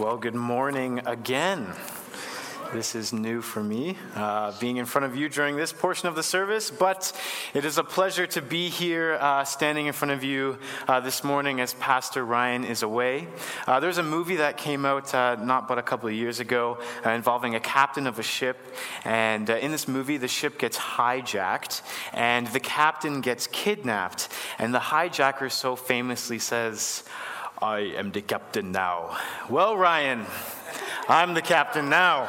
Well, good morning again. This is new for me, being in front of you during this portion of the service, but it is a pleasure to be here standing in front of you this morning as Pastor Ryan is away. There's a movie that came out not but a couple of years ago involving a captain of a ship, and in this movie the ship gets hijacked and the captain gets kidnapped, and the hijacker so famously says, "I am the captain now." Well, Ryan, I'm the captain now.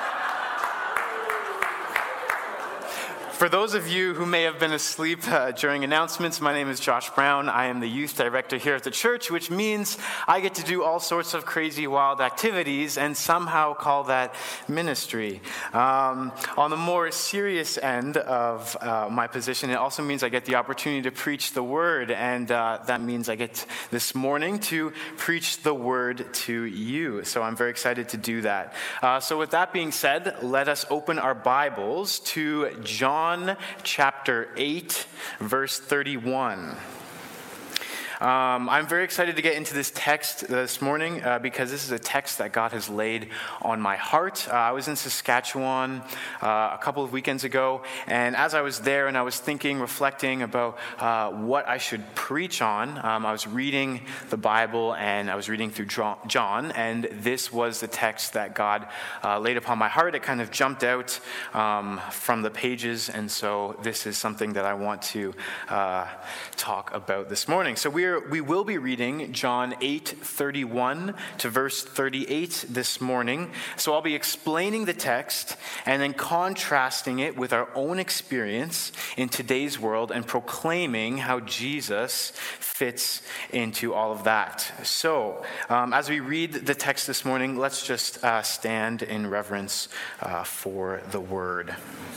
For those of you who may have been asleep during announcements, my name is Josh Brown. I am the youth director here at the church, which means I get to do all sorts of crazy, wild activities and somehow call that ministry. On the more serious end of my position, it also means I get the opportunity to preach the word, and that means I get this morning to preach the word to you. So I'm very excited to do that. So with that being said, let us open our Bibles to John chapter 8, verse 31. I'm very excited to get into this text this morning because this is a text that God has laid on my heart. I was in Saskatchewan a couple of weekends ago, and as I was there and I was thinking, reflecting about what I should preach on, I was reading the Bible and I was reading through John, and this was the text that God laid upon my heart. It kind of jumped out from the pages, and so this is something that I want to talk about this morning. So we will be reading John 8:31 to verse 38 this morning. So I'll be explaining the text and then contrasting it with our own experience in today's world and proclaiming how Jesus fits into all of that. So as we read the text this morning, let's just stand in reverence for the word.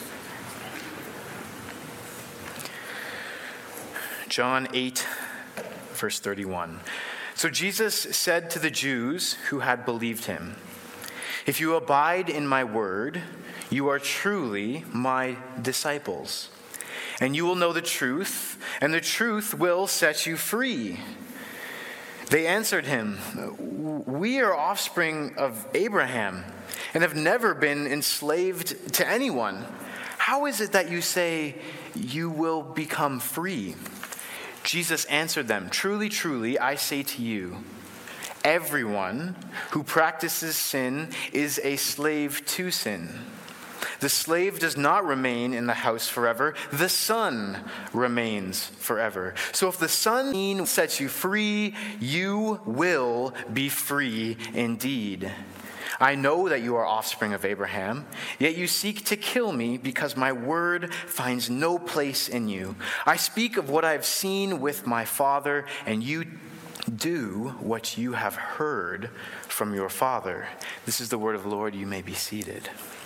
John 8, verse 31. So Jesus said to the Jews who had believed him, "If you abide in my word, you are truly my disciples, and you will know the truth, and the truth will set you free." They answered him, "We are offspring of Abraham and have never been enslaved to anyone. How is it that you say you will become free?" Jesus answered them, "Truly, truly, I say to you, everyone who practices sin is a slave to sin. The slave does not remain in the house forever. The Son remains forever. So if the Son sets you free, you will be free indeed. I know that you are offspring of Abraham, yet you seek to kill me because my word finds no place in you. I speak of what I have seen with my Father, and you do what you have heard from your father." This is the word of the Lord. You may be seated.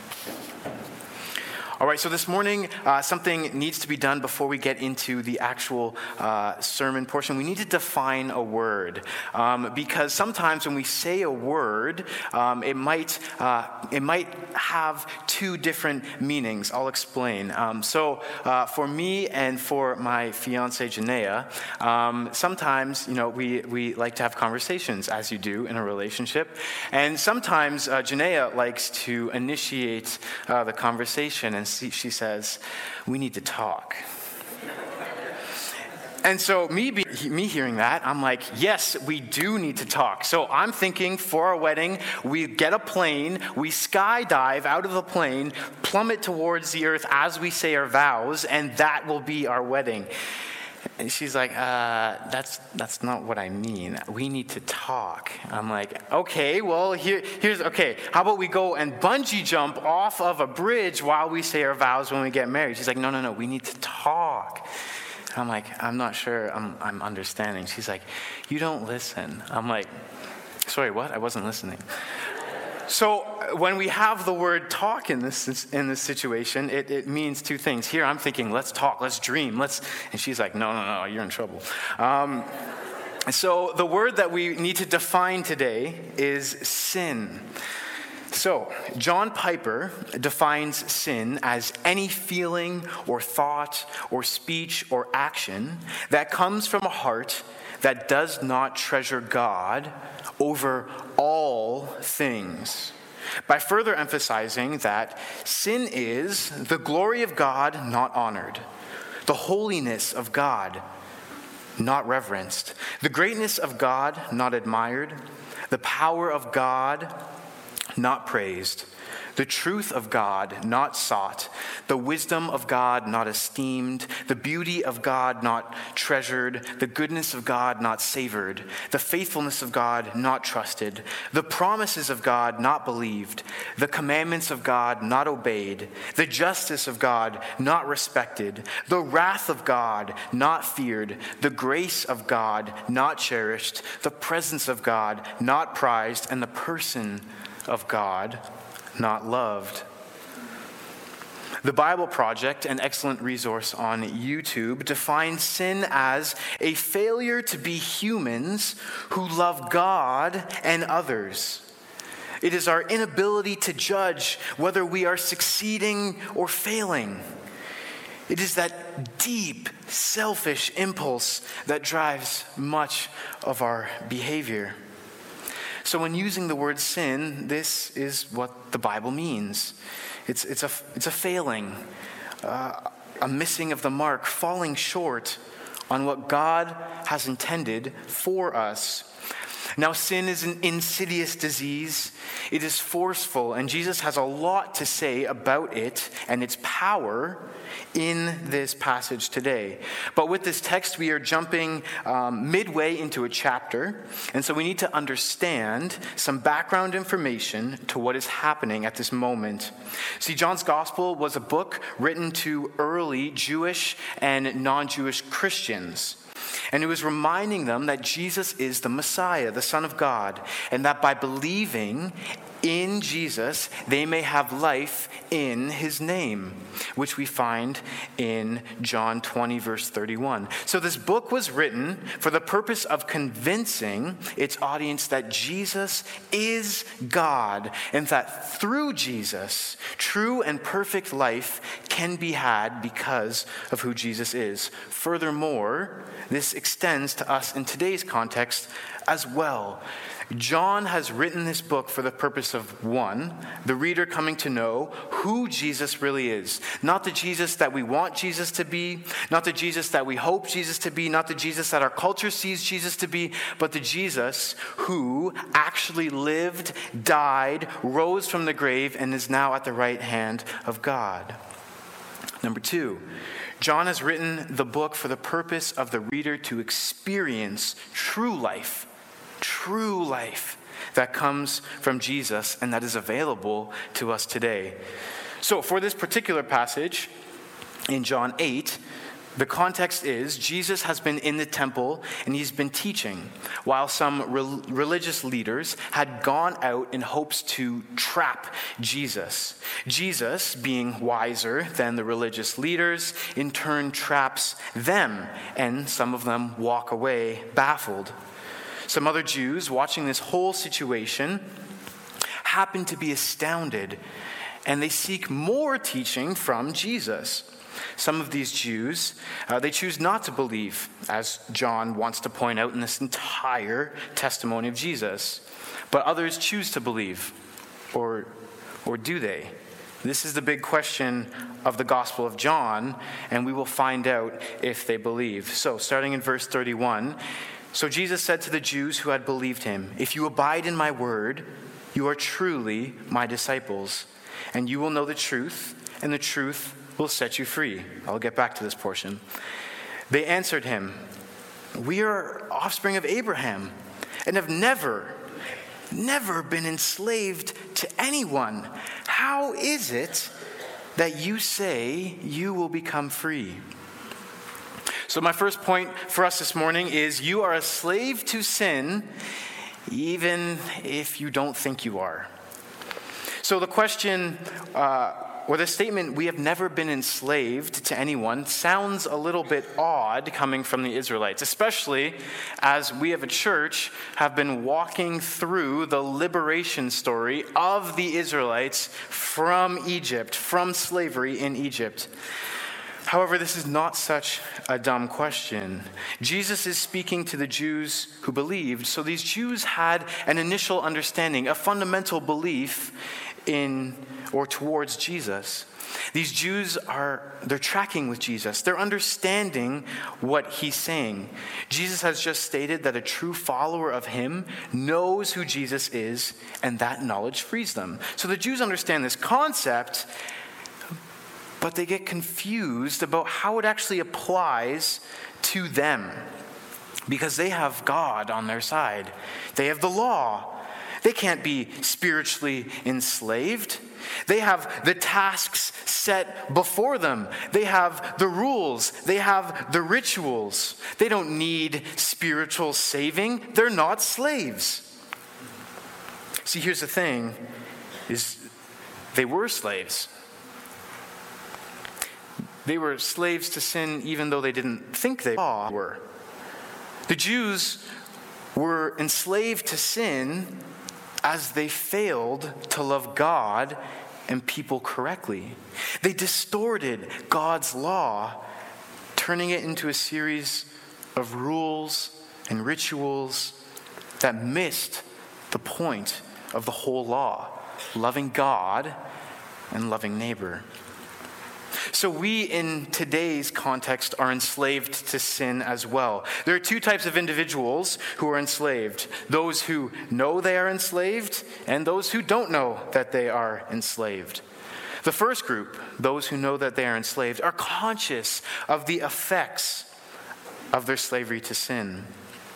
All right, so this morning, something needs to be done before we get into the actual sermon portion. We need to define a word, because sometimes when we say a word, it might have two different meanings. I'll explain. So for me and for my fiancée, Janaea, sometimes, we like to have conversations, as you do in a relationship. And sometimes Janaea likes to initiate the conversation, and she says, "We need to talk." And so me hearing that, I'm like, yes, we do need to talk. So I'm thinking for our wedding, we get a plane, we skydive out of the plane, plummet towards the earth as we say our vows, and that will be our wedding. And she's like, that's not what I mean. We need to talk. I'm like, okay, well, here's how about we go and bungee jump off of a bridge while we say our vows when we get married? She's like, no, we need to talk. I'm like, I'm not sure I'm understanding. She's like, you don't listen. I'm like, sorry, what? I wasn't listening. So when we have the word talk in this situation, it means two things. Here I'm thinking, let's talk, let's dream, and she's like, no, you're in trouble. So the word that we need to define today is sin. So John Piper defines sin as any feeling or thought or speech or action that comes from a heart that does not treasure God over all things, by further emphasizing that sin is the glory of God not honored, the holiness of God not reverenced, the greatness of God not admired, the power of God not praised, the truth of God not sought, the wisdom of God not esteemed, the beauty of God not treasured, the goodness of God not savored, the faithfulness of God not trusted, the promises of God not believed, the commandments of God not obeyed, the justice of God not respected, the wrath of God not feared, the grace of God not cherished, the presence of God not prized, and the person of God not loved. The Bible Project, an excellent resource on YouTube, defines sin as a failure to be humans who love God and others. It is our inability to judge whether we are succeeding or failing. It is that deep, selfish impulse that drives much of our behavior. So when using the word sin, this is what the Bible means. It's a failing, a missing of the mark, falling short on what God has intended for us. Now, sin is an insidious disease. It is forceful, and Jesus has a lot to say about it and its power in this passage today. But with this text, we are jumping midway into a chapter, and so we need to understand some background information to what is happening at this moment. See, John's Gospel was a book written to early Jewish and non-Jewish Christians. And it was reminding them that Jesus is the Messiah, the Son of God, and that by believing in Jesus, they may have life in his name, which we find in John 20, verse 31. So this book was written for the purpose of convincing its audience that Jesus is God, and that through Jesus, true and perfect life can be had because of who Jesus is. Furthermore, this extends to us in today's context as well. John has written this book for the purpose of, one, the reader coming to know who Jesus really is. Not the Jesus that we want Jesus to be, not the Jesus that we hope Jesus to be, not the Jesus that our culture sees Jesus to be, but the Jesus who actually lived, died, rose from the grave, and is now at the right hand of God. Number two, John has written the book for the purpose of the reader to experience true life that comes from Jesus and that is available to us today. So for this particular passage in John 8, the context is Jesus has been in the temple and he's been teaching, while some religious leaders had gone out in hopes to trap Jesus. Jesus, being wiser than the religious leaders, in turn traps them, and some of them walk away baffled. Some other Jews watching this whole situation happen to be astounded, and they seek more teaching from Jesus. Some of these Jews, they choose not to believe, as John wants to point out in this entire testimony of Jesus. But others choose to believe, or do they? This is the big question of the Gospel of John, and we will find out if they believe. So, starting in verse 31, so Jesus said to the Jews who had believed him, "If you abide in my word, you are truly my disciples, and you will know the truth, and the truth will set you free." I'll get back to this portion. They answered him, "We are offspring of Abraham, and have never been enslaved to anyone. How is it that you say you will become free?" So my first point for us this morning is you are a slave to sin, even if you don't think you are. So the question, or the statement, "we have never been enslaved to anyone," sounds a little bit odd coming from the Israelites, especially as we as a church have been walking through the liberation story of the Israelites from Egypt, from slavery in Egypt. However, this is not such a dumb question. Jesus is speaking to the Jews who believed. So these Jews had an initial understanding, a fundamental belief in or towards Jesus. These Jews they're tracking with Jesus. They're understanding what he's saying. Jesus has just stated that a true follower of him knows who Jesus is, and that knowledge frees them. So the Jews understand this concept, but they get confused about how it actually applies to them, because they have God on their side. They have the law. They can't be spiritually enslaved. They have the tasks set before them. They have the rules. They have the rituals. They don't need spiritual saving. They're not slaves. See, here's the thing, is they were slaves. They were slaves to sin even though they didn't think they were. The Jews were enslaved to sin as they failed to love God and people correctly. They distorted God's law, turning it into a series of rules and rituals that missed the point of the whole law, loving God and loving neighbor. So we, in today's context, are enslaved to sin as well. There are two types of individuals who are enslaved: those who know they are enslaved and those who don't know that they are enslaved. The first group, those who know that they are enslaved, are conscious of the effects of their slavery to sin.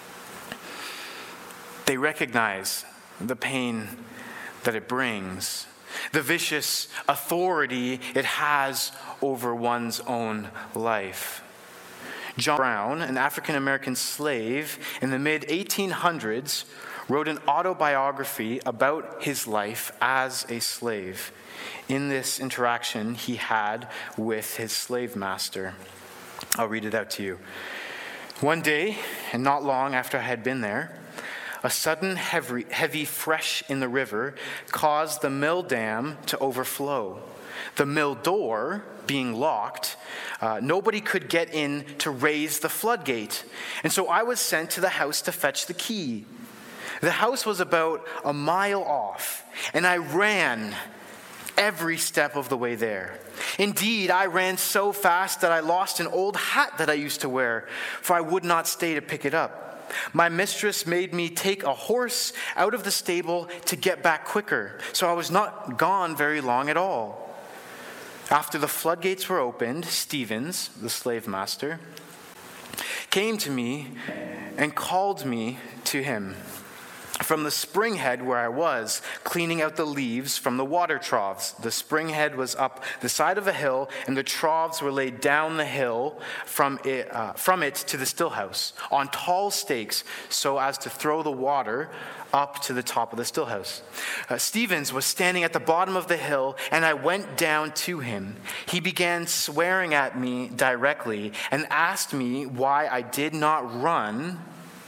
They recognize the pain that it brings, the vicious authority it has over one's own life. John Brown, an African-American slave in the mid-1800s, wrote an autobiography about his life as a slave in this interaction he had with his slave master. I'll read it out to you. One day, and not long after I had been there, a sudden heavy fresh in the river caused the mill dam to overflow. The mill door being locked, nobody could get in to raise the floodgate. And so I was sent to the house to fetch the key. The house was about a mile off, and I ran every step of the way there. Indeed, I ran so fast that I lost an old hat that I used to wear, for I would not stay to pick it up. My mistress made me take a horse out of the stable to get back quicker, so I was not gone very long at all. After the floodgates were opened, Stevens, the slave master, came to me and called me to him from the spring head where I was, cleaning out the leaves from the water troughs. The spring head was up the side of a hill, and the troughs were laid down the hill from it to the stillhouse on tall stakes, so as to throw the water up to the top of the stillhouse. Stevens was standing at the bottom of the hill, and I went down to him. He began swearing at me directly and asked me why I did not run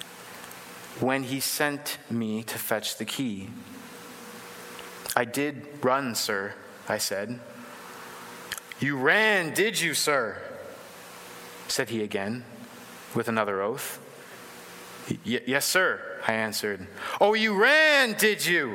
when he sent me to fetch the key. I did run, sir, I said. You ran, did you, sir? Said he again, with another oath. Yes, sir, I answered. Oh, you ran, did you?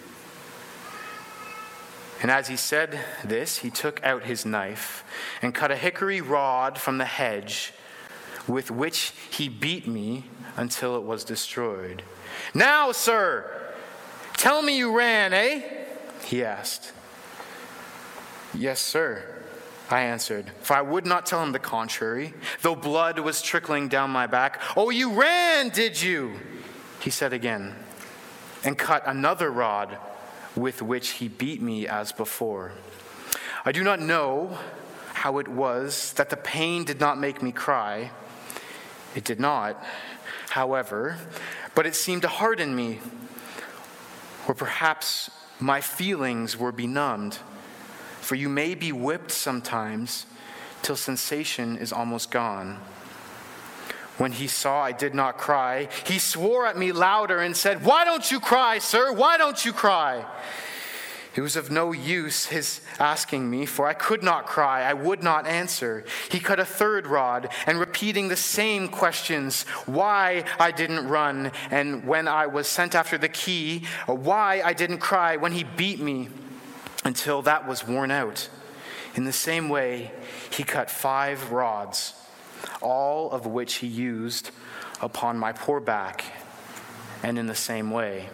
And as he said this, he took out his knife and cut a hickory rod from the hedge, with which he beat me until it was destroyed. Now, sir, tell me you ran, eh? He asked. Yes, sir, I answered, for I would not tell him the contrary, though blood was trickling down my back. Oh, you ran, did you? He said again, and cut another rod with which he beat me as before. I do not know how it was that the pain did not make me cry. It did not, however, but it seemed to harden me, or perhaps my feelings were benumbed. For you may be whipped sometimes till sensation is almost gone. When he saw I did not cry, he swore at me louder and said, Why don't you cry, sir? Why don't you cry? It was of no use his asking me, for I could not cry, I would not answer. He cut a third rod, and repeating the same questions, why I didn't run, and when I was sent after the key, why I didn't cry when he beat me, until that was worn out. In the same way, he cut 5 rods, all of which he used upon my poor back, and in the same way.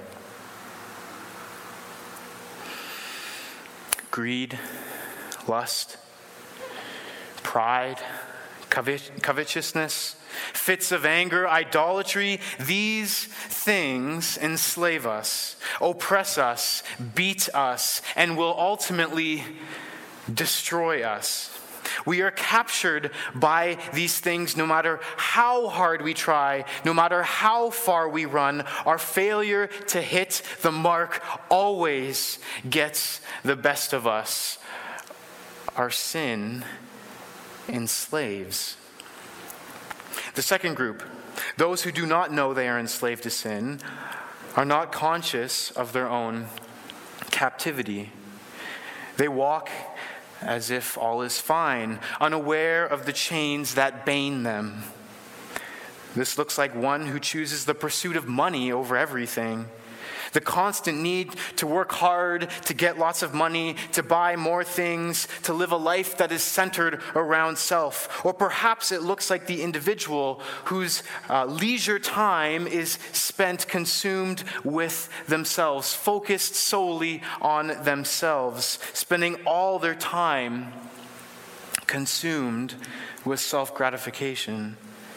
Greed, lust, pride, covetousness, fits of anger, idolatry, these things enslave us, oppress us, beat us, and will ultimately destroy us. We are captured by these things no matter how hard we try, no matter how far we run. Our failure to hit the mark always gets the best of us. Our sin enslaves. The second group, those who do not know they are enslaved to sin, are not conscious of their own captivity. They walk as if all is fine, unaware of the chains that bane them. This looks like one who chooses the pursuit of money over everything. The constant need to work hard, to get lots of money, to buy more things, to live a life that is centered around self. Or perhaps it looks like the individual whose leisure time is spent consumed with themselves, focused solely on themselves, spending all their time consumed with self-gratification.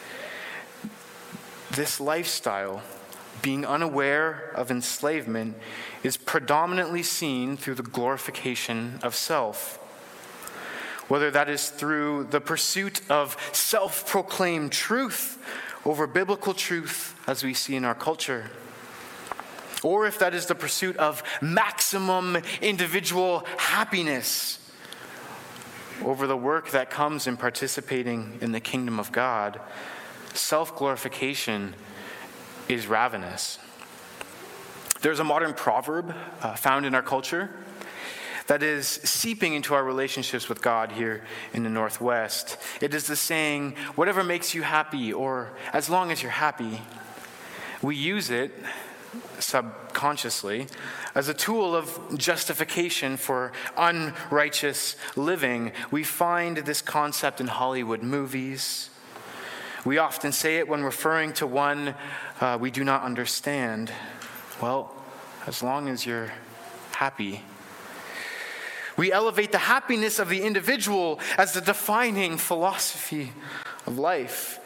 This lifestyle, being unaware of enslavement, is predominantly seen through the glorification of self. Whether that is through the pursuit of self-proclaimed truth over biblical truth, as we see in our culture, or if that is the pursuit of maximum individual happiness over the work that comes in participating in the kingdom of God, self-glorification is ravenous. There's a modern proverb found in our culture that is seeping into our relationships with God here in the Northwest. It is the saying, whatever makes you happy, or as long as you're happy. We use it subconsciously as a tool of justification for unrighteous living. We find this concept in Hollywood movies. We often say it when referring to one we do not understand. Well, as long as you're happy. We elevate the happiness of the individual as the defining philosophy of life.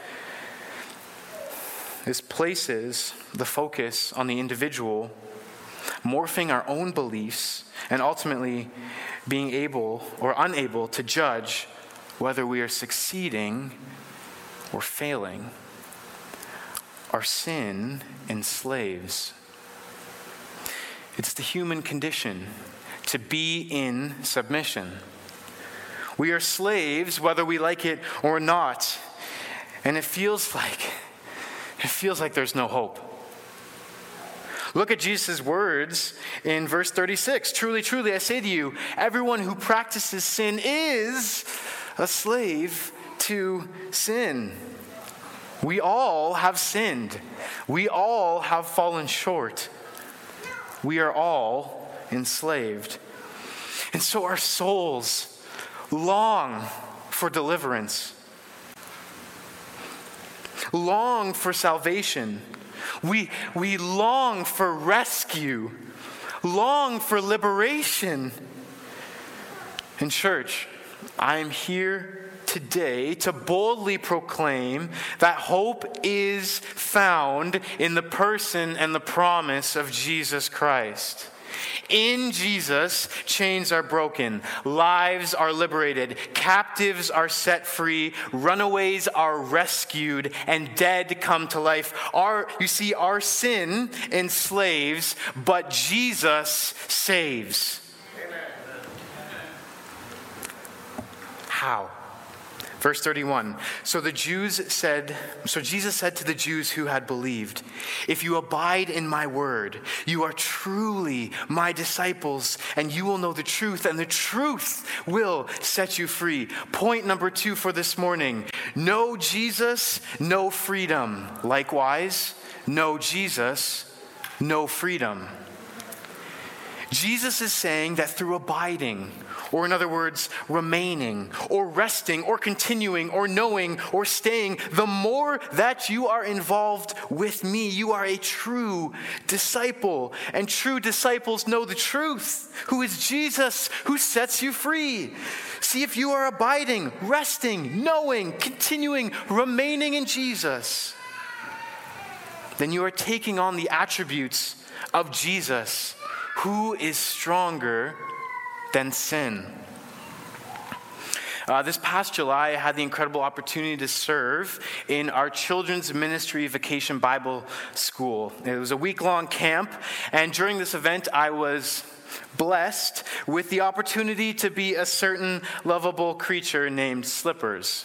This places the focus on the individual, morphing our own beliefs, and ultimately being able or unable to judge whether we are succeeding or failing. Our sin enslaves. It's the human condition to be in submission. We are slaves whether we like it or not. And it feels like there's no hope. Look at Jesus' words in verse 36. Truly, truly, I say to you, everyone who practices sin is a slave to sin. We all have sinned. We all have fallen short. We are all enslaved. And so our souls long for deliverance, long for salvation. We long for rescue, long for liberation. In church, I am here today to boldly proclaim that hope is found in the person and the promise of Jesus Christ. In Jesus, chains are broken, lives are liberated, captives are set free, runaways are rescued, and dead come to life. Our sin enslaves, but Jesus saves. Amen. How? Verse 31, so Jesus said to the Jews who had believed, if you abide in my word, you are truly my disciples, and you will know the truth, and the truth will set you free. Point number 2 for this morning, no Jesus, no freedom. Likewise, no Jesus, no freedom. Jesus is saying that through abiding, or in other words, remaining, or resting, or continuing, or knowing, or staying, the more that you are involved with me, you are a true disciple. And true disciples know the truth, who is Jesus, who sets you free. See, if you are abiding, resting, knowing, continuing, remaining in Jesus, then you are taking on the attributes of Jesus, who is stronger than sin. This past July, I had the incredible opportunity to serve in our children's ministry vacation Bible school. It was a week-long camp, and during this event, I was blessed with the opportunity to be a certain lovable creature named Slippers.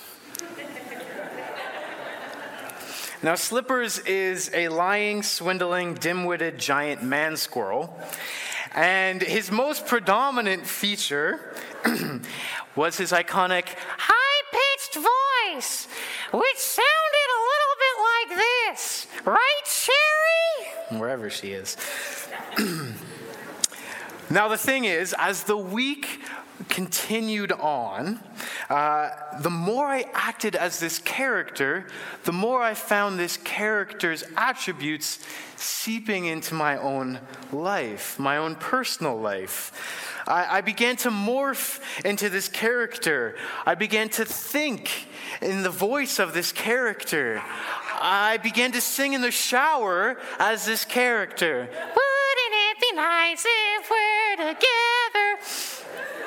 Now, Slippers is a lying, swindling, dim-witted giant man squirrel. And his most predominant feature was his iconic high-pitched voice, which sounded a little bit like this. Right, Sherry? Wherever she is. Now, the thing is, as the week continued on, the more I acted as this character, the more I found this character's attributes seeping into my own life, my own personal life. I began to morph into this character. I began to think in the voice of this character. I began to sing in the shower as this character. Wouldn't it be nice if we're together?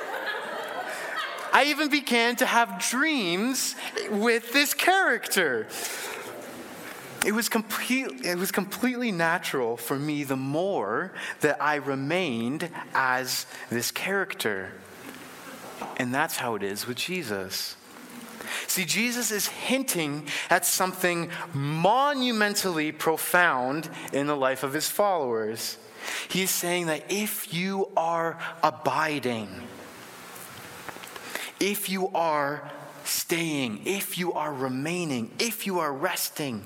I even began to have dreams with this character. It was completely natural for me the more that I remained as this character. And that's how it is with Jesus. See, Jesus is hinting at something monumentally profound in the life of his followers. He is saying that if you are abiding, if you are staying, if you are remaining, if you are resting,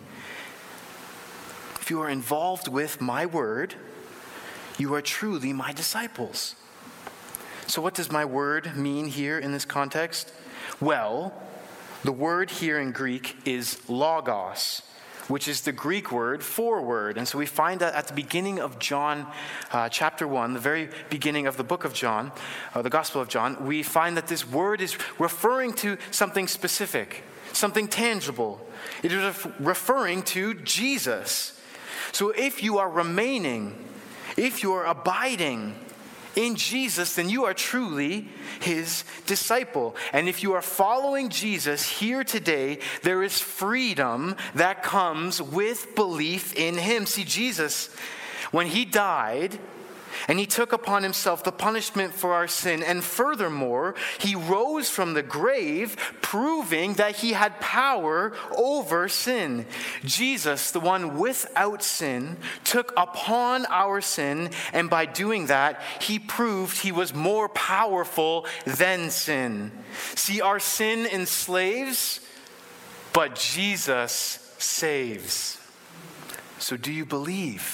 if you are involved with my word, you are truly my disciples. So what does my word mean here in this context? Well, the word here in Greek is logos, which is the Greek word for word. And so we find that at the beginning of John chapter 1, the very beginning of the book of John, the Gospel of John, we find that this word is referring to something specific, something tangible. It is referring to Jesus. So if you are remaining, if you are abiding in Jesus, then you are truly his disciple. And if you are following Jesus here today, there is freedom that comes with belief in him. See, Jesus, when he died, and he took upon himself the punishment for our sin, and furthermore, he rose from the grave, proving that he had power over sin. Jesus, the one without sin, took upon our sin, and by doing that, he proved he was more powerful than sin. See, our sin enslaves, but Jesus saves. So do you believe?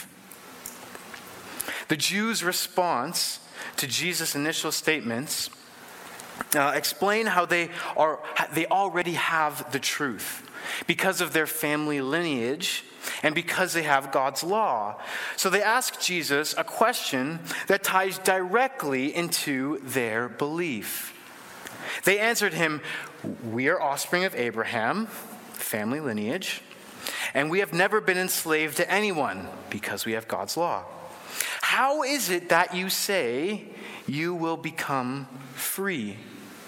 The Jews' response to Jesus' initial statements explain how they already have the truth because of their family lineage and because they have God's law. So they ask Jesus a question that ties directly into their belief. They answered him, "We are offspring of Abraham, family lineage, and we have never been enslaved to anyone because we have God's law. How is it that you say you will become free?"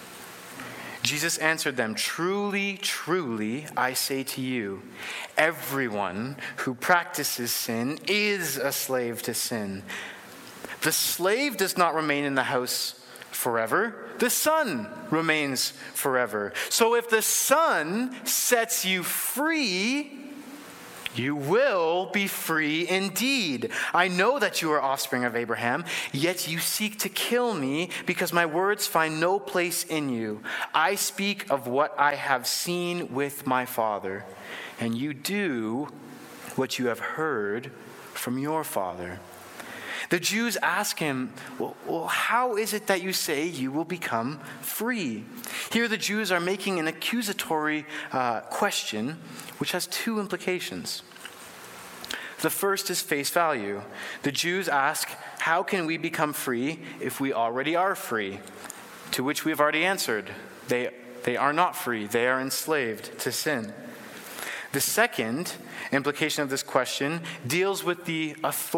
Jesus answered them, "Truly, truly, I say to you, everyone who practices sin is a slave to sin. The slave does not remain in the house forever, the Son remains forever. So if the Son sets you free, you will be free indeed. I know that you are offspring of Abraham, yet you seek to kill me because my words find no place in you. I speak of what I have seen with my Father, and you do what you have heard from your father. The Jews ask him, well, how is it that you say you will become free? Here the Jews are making an accusatory question, which has two implications. The first is face value. The Jews ask, how can we become free if we already are free? To which we have already answered, they are not free. They are enslaved to sin. The second implication of this question deals with that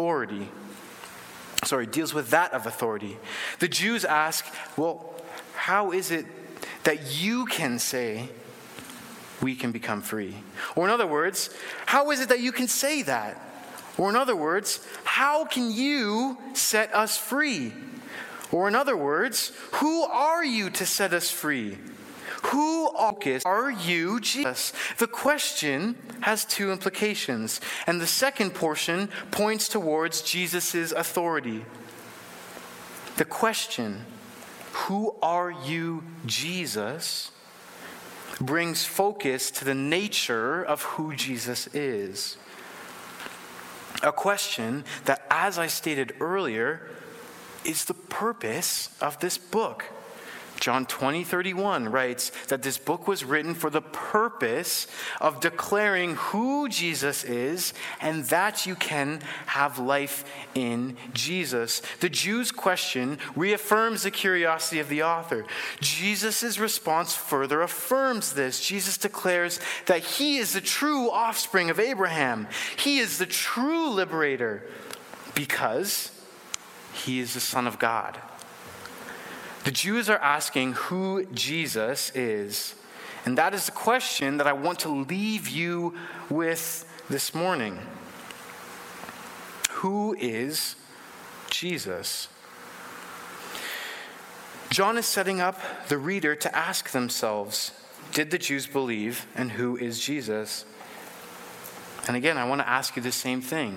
of authority. The Jews ask, well, how is it that you can say we can become free? Or in other words, how is it that you can say that? Or in other words, how can you set us free? Or in other words, who are you to set us free? Who are you, Jesus? The question has two implications, and the second portion points towards Jesus' authority. The question, who are you, Jesus, brings focus to the nature of who Jesus is. A question that, as I stated earlier, is the purpose of this book. John 20:31 writes that this book was written for the purpose of declaring who Jesus is and that you can have life in Jesus. The Jews' question reaffirms the curiosity of the author. Jesus' response further affirms this. Jesus declares that he is the true offspring of Abraham. He is the true liberator because he is the Son of God. The Jews are asking who Jesus is, and that is the question that I want to leave you with this morning. Who is Jesus? John is setting up the reader to ask themselves, did the Jews believe, and who is Jesus? And again, I want to ask you the same thing.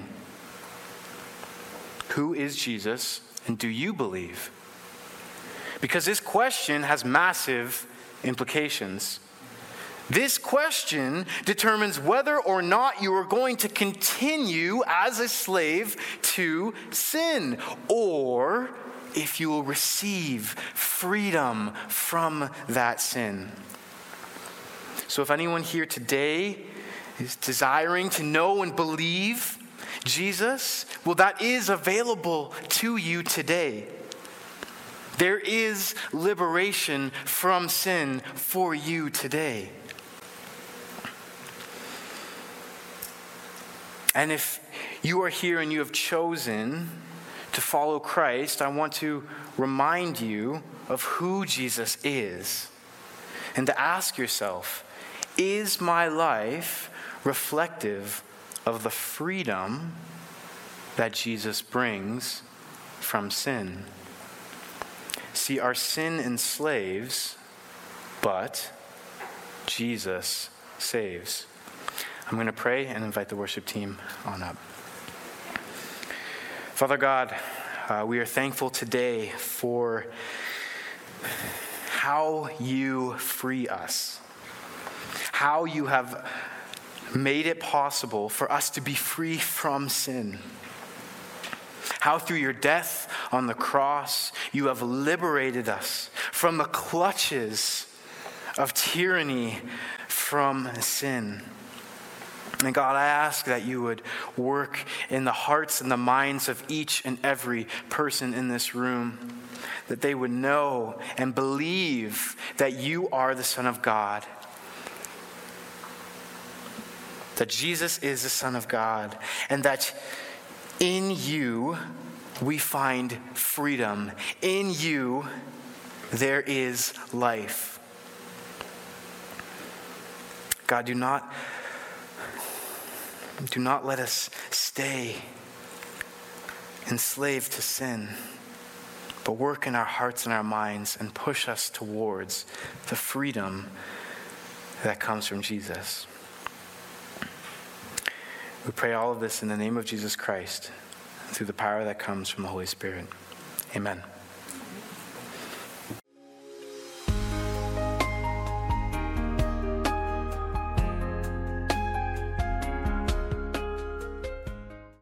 Who is Jesus, and do you believe? Because this question has massive implications. This question determines whether or not you are going to continue as a slave to sin, or if you will receive freedom from that sin. So if anyone here today is desiring to know and believe Jesus, well, that is available to you today. There is liberation from sin for you today. And if you are here and you have chosen to follow Christ, I want to remind you of who Jesus is and to ask yourself, is my life reflective of the freedom that Jesus brings from sin? See, our sin enslaves, but Jesus saves. I'm going to pray and invite the worship team on up. Father God, we are thankful today for how you free us, how you have made it possible for us to be free from sin. How through your death on the cross, you have liberated us from the clutches of tyranny from sin. And God, I ask that you would work in the hearts and the minds of each and every person in this room, that they would know and believe that you are the Son of God, that Jesus is the Son of God, and that in you we find freedom. In you there is life. God, do not let us stay enslaved to sin, but work in our hearts and our minds and push us towards the freedom that comes from Jesus. We pray all of this in the name of Jesus Christ, through the power that comes from the Holy Spirit. Amen.